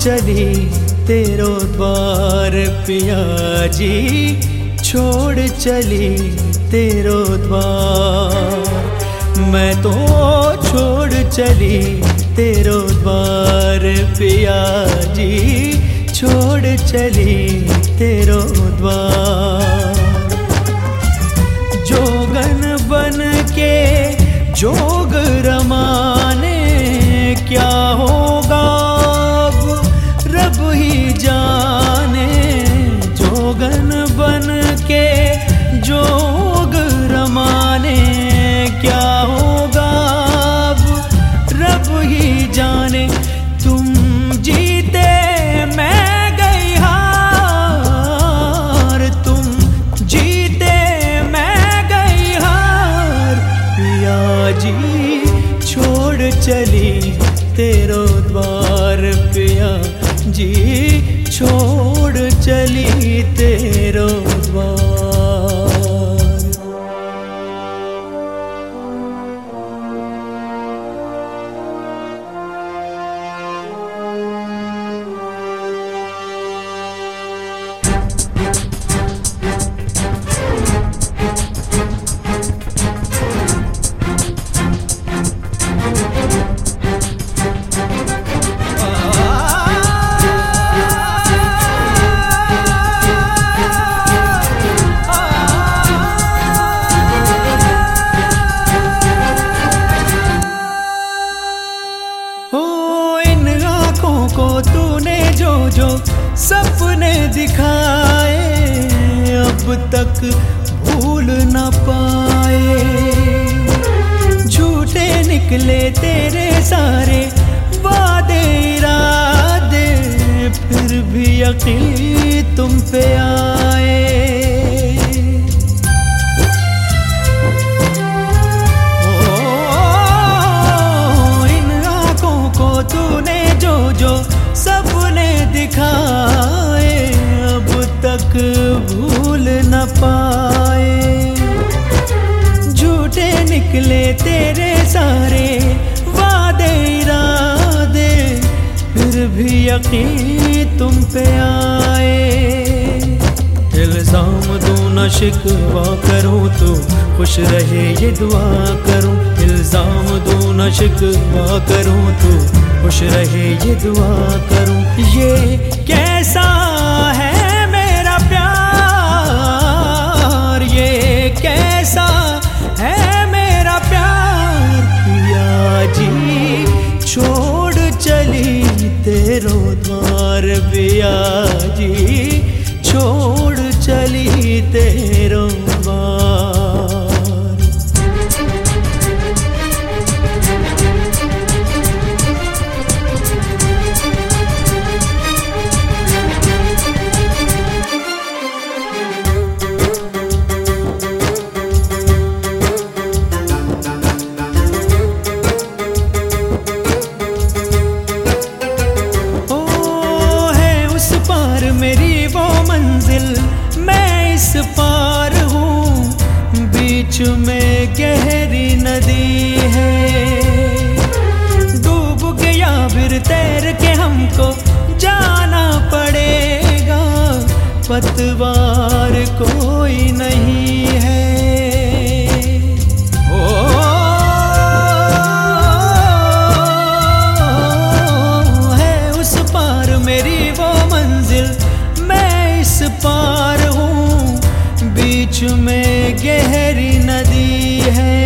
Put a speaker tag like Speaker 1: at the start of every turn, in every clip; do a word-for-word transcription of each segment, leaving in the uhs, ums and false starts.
Speaker 1: चली तेरो द्वार पिया जी, छोड़ चली तेरो द्वार। मैं तो छोड़ चली तेरो द्वार पिया जी, छोड़ चली तेरो द्वार। जोगन बन के जोग रमाने क्या होगा अब रब ही जाने। जोगन बन के जोग रमाने क्या होगा अब रब ही जाने। तुम जीते मैं गई हार, तुम जीते मैं गई हार। पिया जी छोड़ चली तेरो द्वार पिया जी, छोड़ चली तेरो द्वार। को तूने जो जो सपने दिखाए अब तक भूल न पाए। झूठे निकले तेरे सारे वादे इरादे, फिर भी यकीन तुम पे आए। तूने जो जो सपने दिखाए अब तक भूल न पाए। झूठे निकले तेरे सारे वादे इरादे, फिर भी यकीन तुम पे आए। इल्जाम दूं न शिकवा करूं तो खुश रहे ये दुआ करूं। इल्जाम दूं न शिकवा करूं तो खुश रहे ये दुआ करूं। ये कैसा है मेरा प्यार, ये कैसा है मेरा प्यार। पिया जी छोड़ चली तेरो द्वार पिया जी, छोड़ चली तेरो द्वार। मेरी वो मंजिल मैं इस पार हूँ, बीच में गहरी नदी है। डूब गया फिर तैर के हमको जाना पड़ेगा, पतवार कोई नहीं है। ओ है उस पार मेरी वो मंजिल मैं इस पार हूँ, बीच में गहरी नदी है।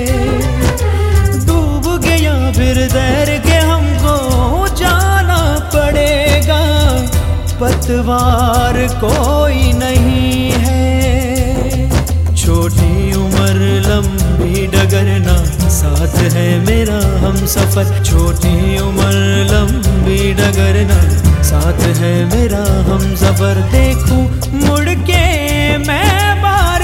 Speaker 1: डूब गया फिर तैर के हमको जाना पड़ेगा, पतवार कोई नहीं है। छोटी उम्र लंबी डगरना साथ है मेरा हम सफर। छोटी उम्र लंबी डगरना साथ है मेरा हम सफर। देखूं मुड़ के मैं बार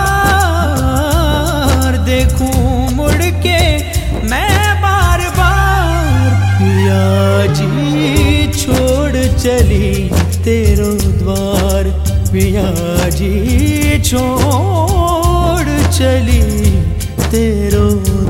Speaker 1: बार, देखूं मुड़ के मैं बार बार। पिया जी छोड़ चली तेरो द्वार पिया जी, छोड़ चली तेरो